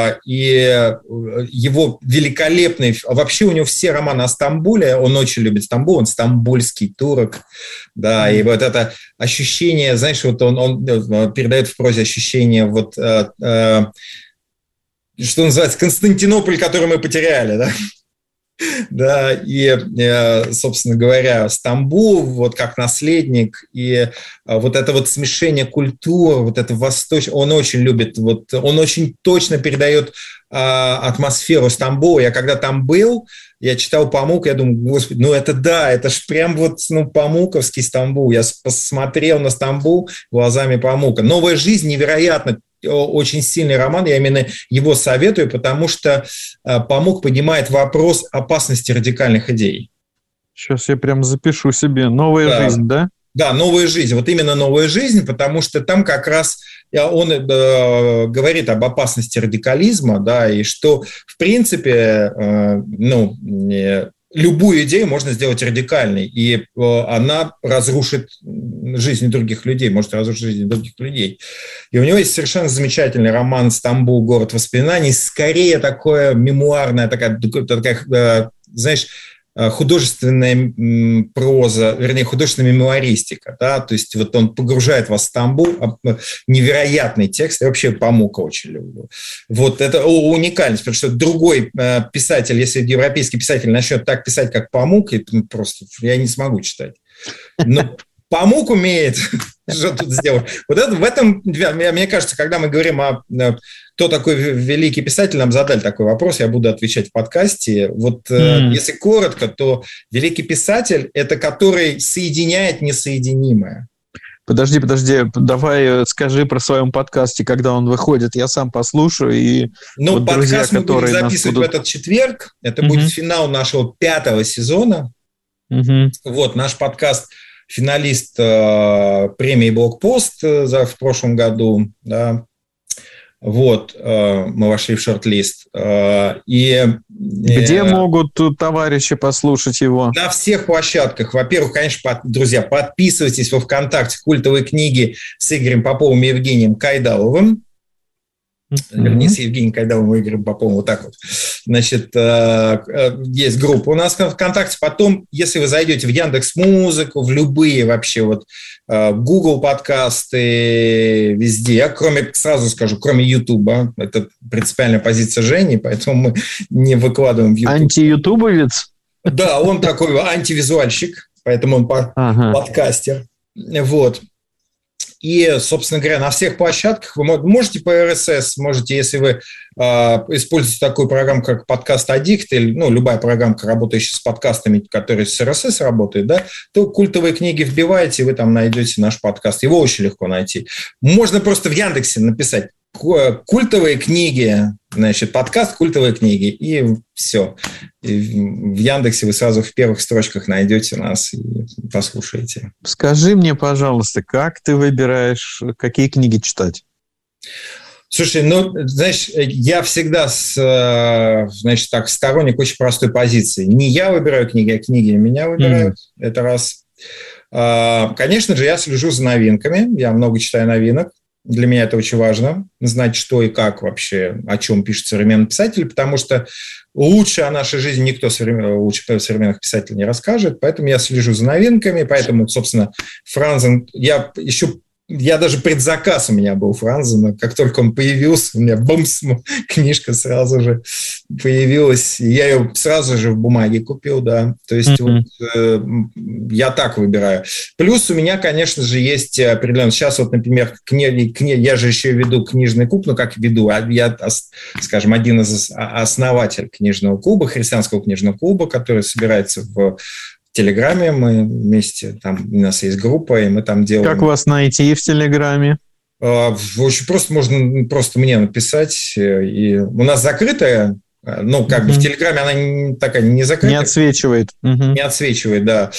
и его великолепный, вообще у него все романы о Стамбуле, он очень любит Стамбул, он стамбульский турок, да, mm. и вот это ощущение, знаешь, вот он, он передает в прозе ощущение вот, что называется, Константинополь, который мы потеряли, да. Да, и, собственно говоря, Стамбул, вот как наследник, и вот это вот смешение культур, вот это восточное, он очень любит, вот он очень точно передает атмосферу Стамбула. Я когда там был, я читал Памук, я думаю, господи, ну это да, это ж прям вот ну, памуковский Стамбул. Я посмотрел на Стамбул глазами Памука. «Новая жизнь» невероятно очень сильный роман, я именно его советую, потому что Памук поднимает вопрос опасности радикальных идей. Сейчас я прям запишу себе. «Новая да. жизнь», да? Да, «Новая жизнь». Вот именно «Новая жизнь», потому что там как раз он э, говорит об опасности радикализма, да, и что, в принципе, э, ну, э, любую идею можно сделать радикальной, и э, она разрушит жизнь других людей, может разрушить жизнь других людей. И у него есть совершенно замечательный роман «Стамбул. Город воспоминаний», скорее такое мемуарное, такая, такая э, знаешь, художественная проза, вернее, художественная мемуаристика, да, то есть вот он погружает вас в Стамбул, невероятный текст, я вообще Памука очень люблю. Вот это уникальность, потому что другой писатель, если европейский писатель начнет так писать, как Памук, это просто я не смогу читать. Но Памук умеет, что тут сделать. Вот это, в этом, мне кажется, когда мы говорим о кто такой великий писатель, нам задали такой вопрос, я буду отвечать в подкасте. Вот mm. если коротко, то великий писатель – это который соединяет несоединимое. Подожди, подожди, давай скажи про своем подкасте, когда он выходит, я сам послушаю. И ну, вот подкаст друзья, мы будем записывать будут... в этот четверг, это mm-hmm. будет финал нашего пятого сезона. Mm-hmm. Вот, наш подкаст – финалист э, премии «Блокпост» за, в прошлом году, да. Вот, э, мы вошли в шорт-лист. Э, и, Где э, могут товарищи послушать его? На всех площадках. Во-первых, конечно, под, друзья, подписывайтесь во ВКонтакте «Культовые книги» с Игорем Поповым и Евгением Кайдаловым. Mm-hmm. Вернее, с Евгением Кайдаловым и Игорем Поповым, вот так вот. Значит, есть группа у нас в ВКонтакте. Потом, если вы зайдете в Яндекс.Музыку, в любые вообще вот Google подкасты, везде, я кроме, сразу скажу, кроме Ютуба, это принципиальная позиция Жени, поэтому мы не выкладываем в Ютуб. Анти-ютубовец? Да, он такой антивизуальщик, поэтому он ага. подкастер. Вот. И, собственно говоря, на всех площадках вы можете по эр эс эс, можете, если вы э, используете такую программу, как подкаст Addict, или ну, любая программка, работающая с подкастами, которая с эр эс эс работает, да, то «Культовые книги» вбиваете, и вы там найдете наш подкаст. Его очень легко найти. Можно просто в Яндексе написать «Культовые книги», значит, подкаст «Культовые книги», и все. И в Яндексе вы сразу в первых строчках найдете нас и послушаете. Скажи мне, пожалуйста, как ты выбираешь, какие книги читать? Слушай, ну, знаешь, я всегда, с, значит, так, сторонник очень простой позиции. Не я выбираю книги, а книги меня выбирают. Mm-hmm. Это раз. Конечно же, я слежу за новинками, я много читаю новинок. Для меня это очень важно, знать, что и как вообще, о чем пишет современный писатель, потому что лучше о нашей жизни никто лучше современных писателей не расскажет, поэтому я слежу за новинками, поэтому, собственно, Франзен, я еще... Я даже предзаказ у меня был Франзена. Как только он появился, у меня бумс, книжка сразу же появилась. Я ее сразу же в бумаге купил, да. То есть mm-hmm. вот, э, я так выбираю. Плюс у меня, конечно же, есть определенно... Сейчас вот, например, кни, кни, я же еще веду книжный клуб, ну как веду, а я, скажем, один из основателей книжного клуба, христианского книжного клуба, который собирается в Телеграме, мы вместе, там у нас есть группа, и мы там делаем... Как вас найти в Телеграме? Очень просто, можно просто мне написать. И у нас закрытая, ну, как uh-huh. бы в Телеграме она такая не закрытая. Не отсвечивает. Uh-huh. Не отсвечивает, да.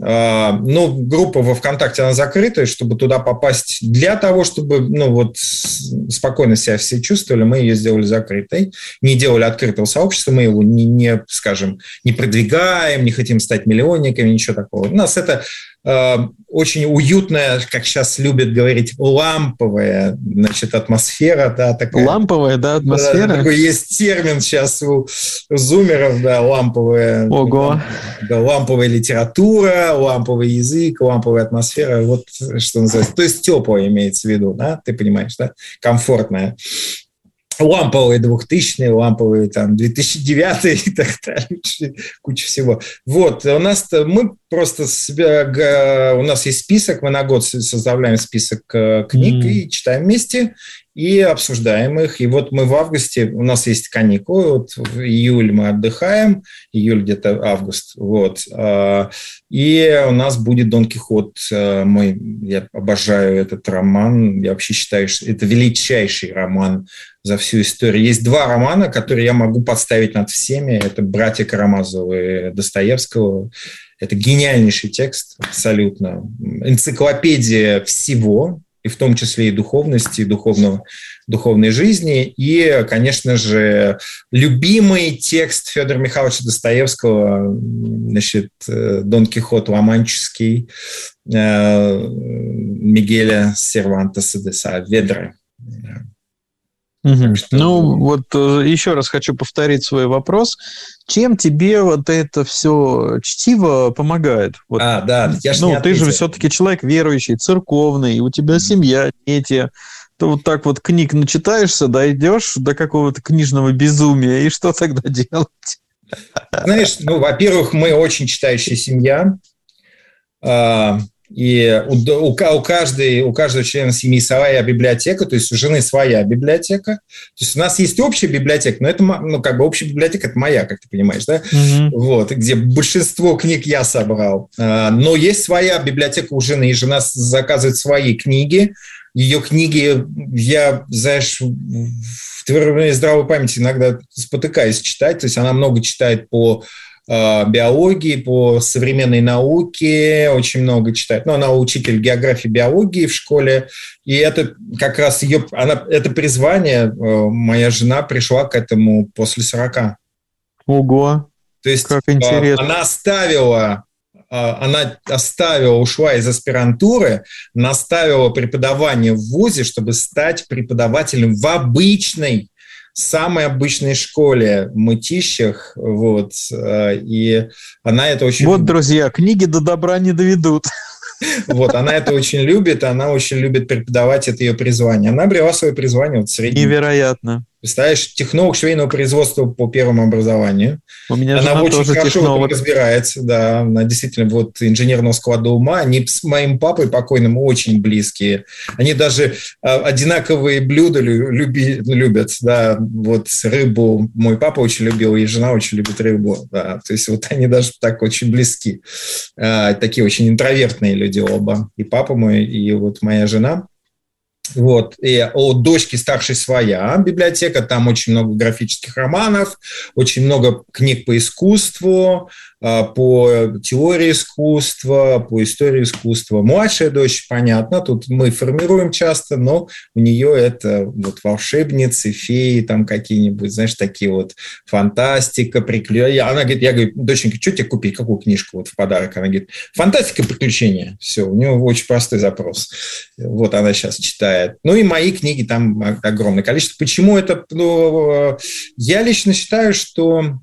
Ну, группа во ВКонтакте, она закрытая, чтобы туда попасть. Для того, чтобы, ну, вот спокойно себя все чувствовали, мы ее сделали закрытой. Не делали открытого сообщества, мы его не, не скажем, не продвигаем, не хотим стать миллионниками, ничего такого. У нас это... очень уютная, как сейчас любят говорить, ламповая, значит, атмосфера, да, такая. Ламповая, да, атмосфера? Да, такой есть термин сейчас у зумеров, да, ламповая. Ого. Да, ламповая литература, ламповый язык, ламповая атмосфера, вот что называется. То есть теплая имеется в виду, да, ты понимаешь, да, комфортная. ламповые двухтысячные, ламповые там две тысячи девятый и так далее, куча всего. Вот, у нас мы просто себя, у нас есть список, мы на год составляем список книг mm. и читаем вместе, и обсуждаем их. И вот мы в августе, у нас есть каникулы, вот в июле мы отдыхаем, июль где-то август, вот. И у нас будет «Дон Кихот», мой, я обожаю этот роман, я вообще считаю, что это величайший роман за всю историю. Есть два романа, которые я могу подставить над всеми. Это «Братья Карамазовы» Достоевского. Это гениальнейший текст, абсолютно. Энциклопедия всего, и в том числе и духовности, и духовного, духовной жизни. И, конечно же, любимый текст Федора Михайловича Достоевского, значит, «Дон Кихот Ла-Манческий» Мигеля Сервантеса де Сааведра. Угу. Что... Ну, вот еще раз хочу повторить свой вопрос. Чем тебе вот это все чтиво помогает? Вот, а, да, я ж ну, не ты ответил. же все-таки человек верующий, церковный, у тебя семья, дети. Ты вот так вот книг начитаешься, дойдешь до какого-то книжного безумия, и что тогда делать? Знаешь, ну, во-первых, мы очень читающая семья. И у, у, у, каждой, у каждого члена семьи своя библиотека, то есть у жены своя библиотека. То есть у нас есть общая библиотека, но это, ну, как бы общая библиотека – это моя, как ты понимаешь, да? Mm-hmm. Вот, где большинство книг я собрал. Но есть своя библиотека у жены, и жена заказывает свои книги. Ее книги я, знаешь, в твоей здравой памяти иногда спотыкаюсь читать. То есть она много читает по биологии, по современной науке, очень много читает. Ну, она учитель географии, биологии в школе, и это как раз ее, она, это призвание, моя жена пришла к этому после сорока. Ого, то есть как интересно. Она оставила, она оставила, ушла из аспирантуры, она оставила преподавание в вузе, чтобы стать преподавателем в обычной, самой обычной школе в Мытищах, вот, и она это очень... Вот, друзья, книги до добра не доведут. Вот, она это очень любит, она очень любит преподавать, это ее призвание. Она обрела свое призвание вот в среднем. Невероятно. Представляешь, технолог швейного производства по первому образованию. У меня она жена очень тоже хорошо технолог. разбирается, да, она действительно вот инженерного склада ума. Они с моим папой покойным очень близкие. Они даже одинаковые блюда люби, любят, да, вот рыбу мой папа очень любил, и жена очень любит рыбу, да, то есть вот они даже так очень близки. Такие очень интровертные люди оба, и папа мой, и вот моя жена. Вот, и у дочки старшей своя библиотека, там очень много графических романов, очень много книг по искусству, по теории искусства, по истории искусства. Младшая дочь, понятно, тут мы формируем часто, но у нее это вот волшебницы, феи, там какие-нибудь, знаешь, такие вот фантастика, приключения. Она говорит, я говорю, доченька, что тебе купить, какую книжку вот в подарок? Она говорит, фантастика, приключения. Все, у нее очень простой запрос. Вот она сейчас читает. Ну и мои книги там огромное количество. Почему это? Ну, я лично считаю, что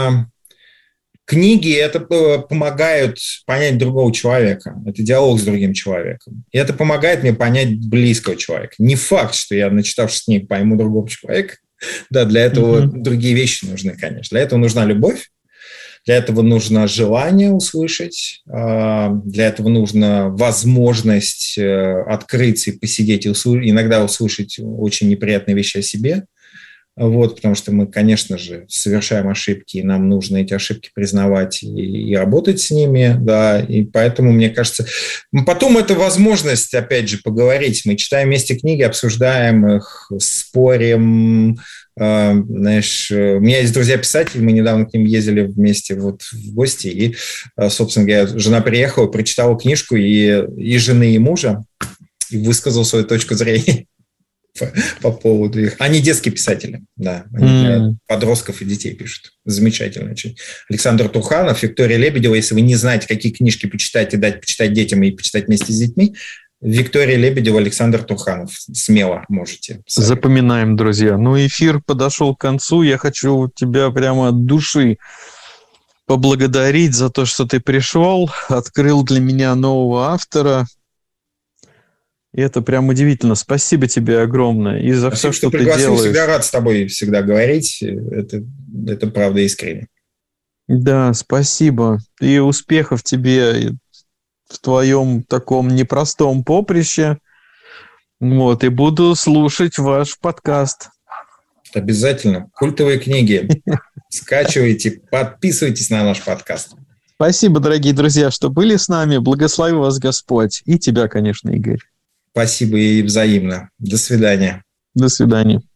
книги это помогают понять другого человека. Это диалог с другим человеком. И это помогает мне понять близкого человека. Не факт, что я, начитавшись книг, пойму другого человека. Да, для этого mm-hmm. другие вещи нужны, конечно. Для этого нужна любовь. Для этого нужно желание услышать, для этого нужна возможность открыться и посидеть, и иногда услышать очень неприятные вещи о себе. Вот, потому что мы, конечно же, совершаем ошибки, и нам нужно эти ошибки признавать и, и работать с ними, да, и поэтому, мне кажется, потом это возможность, опять же, поговорить. Мы читаем вместе книги, обсуждаем их, спорим. Знаешь, у меня есть друзья-писатели, мы недавно к ним ездили вместе вот в гости, и, собственно говоря, жена приехала, прочитала книжку и, и жены, и мужа, и высказала свою точку зрения по, по поводу их. Они детские писатели, да, они для mm. подростков и детей пишут. Замечательно очень. Александр Турханов, Виктория Лебедева, если вы не знаете, какие книжки почитать и дать почитать детям и почитать вместе с детьми, Виктория Лебедева, Александр Турханов. Смело можете. Запоминаем, друзья. Ну, эфир подошел к концу. Я хочу тебя прямо от души поблагодарить за то, что ты пришел, открыл для меня нового автора. И это прям удивительно. Спасибо тебе огромное. И за Спасибо, все, что, что ты пригласил. делаешь. Всегда рад с тобой всегда говорить. Это, это правда искренне. Да, спасибо. И успехов тебе в твоем таком непростом поприще. Вот, и буду слушать ваш подкаст. Обязательно. Культовые книги. Скачивайте, подписывайтесь на наш подкаст. Спасибо, дорогие друзья, что были с нами. Благослови вас Господь. И тебя, конечно, Игорь. Спасибо и взаимно. До свидания. До свидания.